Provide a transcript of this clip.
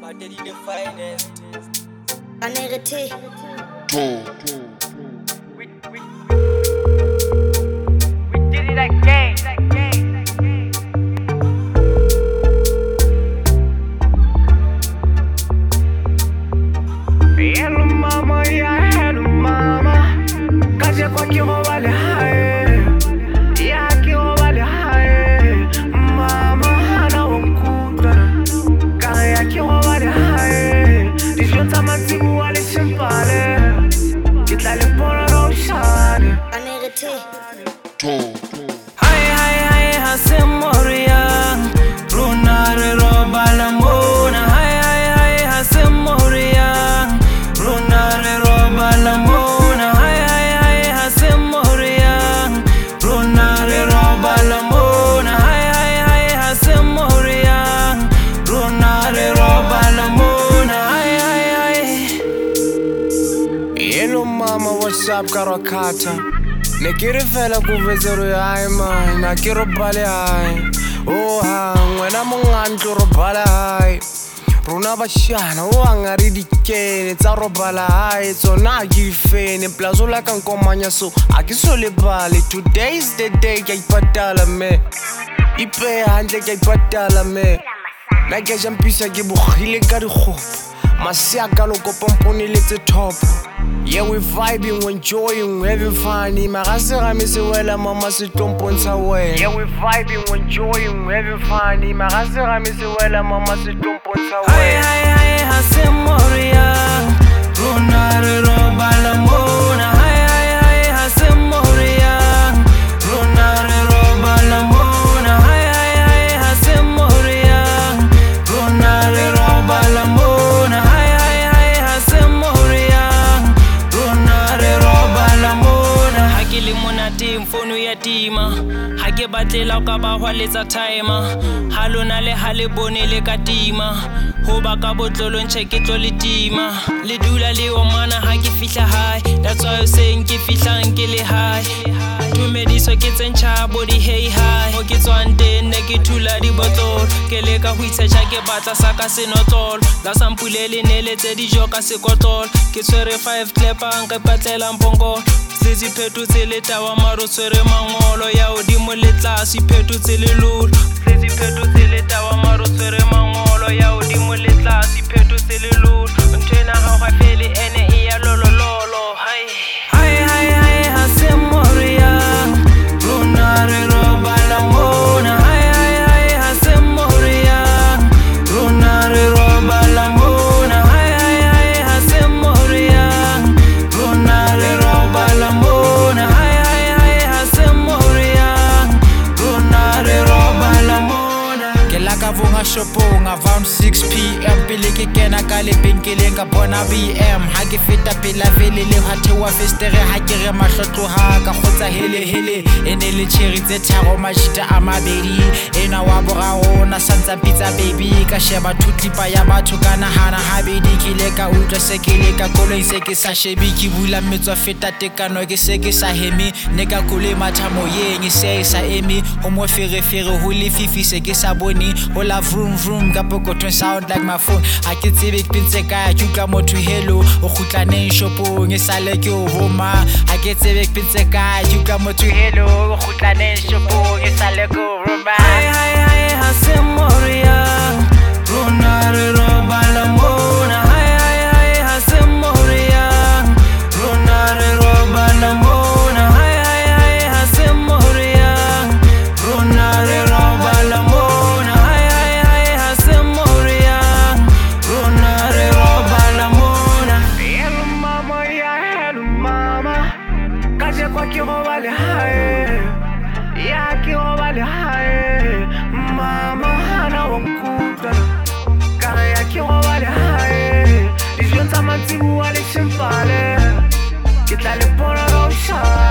Daddy the finest. I negative. We did it again. Hello mama, yeah, hello mama. Kaje kwa kiro wale hae. Ya kiro wale hae. Mama hana wankutana. Kare ya kiro wale hae. Dijota mantibu wale chimpale. Kitale pona roshane. I negative. Hai hase moria. Runare roba la mona. Hai hase moria. Runare roba la mona. Hai hase moria. Runare roba la mona. Hai hase moria. Runare roba la mona. Hello mama, what's up karakata? Ne kiri fela kuvezero ya man, na kiro bale hai. Oh ha, wena mongantlo ro bale hai. Runa bashana o angari dikene tsa ro bale hai. Tsona ke fene plazo la kan komanya so a ke so le bale. Today is the day ke ipatala me. Ipe hantle ke ipatala me. Na ke jampisa ke bogile ka digopo. Masiaka lo kopompone le tse top. Yeah, we vibing, we enjoying, we having fun. Magase ga me se wela mama se tompontsha wena. Yeah, we vibing, we enjoying, we having fun. Magase ga me se wela mama se tompontsha wena. Hai hase moria. Runare roba la mona. Hai hase moria. Runare roba la mona. Hai hase moria. Runare roba la mona. Hai hase moria. Hake le monate mfono ya tima. Hake batlela ka ba hwaletsa timer. Halona le hale bone le ka tima. Ho ba ka botlolo ntse ke tlo le tima. Le dula le o mana ha ke fihla high. That's why you saying ke fihla nke le high. Tumediso ke tsentjha body hey high. Ho ke tswang teng ne ke thula di bottle. Ke le ka ho itsetsha ke batla saka senotlolo. La sampulele nele tse dijo ka sekotlolo. Ke tswere 5 klepa nka patlela mpongo. Sezi phetu tsele tawa maro tswere mangolo ya odimo le tlase phetu tsele lulu. Sezi phetu tsele tawa maro tswere mangolo ya odimo le tlase phetu tsele lulu. Ntena ha ga fele ene e ya lolololo. Hai hase moria. Runare roba la mona. Hai hase moria. Runare roba la mona. Hai hase moria. Runare roba la mona. Hai hase moria. Runare roba la mona. Ke la ka vonga shopong around 6 PM pele ke kena ka lebenkeleng ka bona BM. Ha ke feta pela vele le hathewa festere ha ke re mahlotlo ha ka khotsa hele ene le cherry tse tharo majita a mabedi. Ena wa boraro na santsa pizza baby ka sheba thutlipa ya batho kana hana habedi ke le ka utlwa se ke le ka koloi se ke sa shebi ke bula metswa feta tekano ke se ke sa hemi ne ka kole mathamo yeng se sa emi ho mo fere ho le fifi se ke sa bone ho la vroom ka pokothong sound like my phone. Ha ke tsebe ke pintse ka tjuka motho hello o khutlaneng shopong e sale ke o homa. Ha ke tsebe ke pintse ka tjuka motho hello o khutlaneng shopong e sale ke o homa. Hai hase moria. Runare roba la mona. Hai hase moria. Runare roba la mona. Hai hase moria. Runare roba la mona. Hai hase moria. Runare roba la mona. Hello mama, yeah, hello mama. Kaje kwa kiro wale hae. Ya kiro wale hae. Mama hana wankutana. Kare ya kiro wale hae. Dijota mantibu wale chimpale. Kitale pona roshane.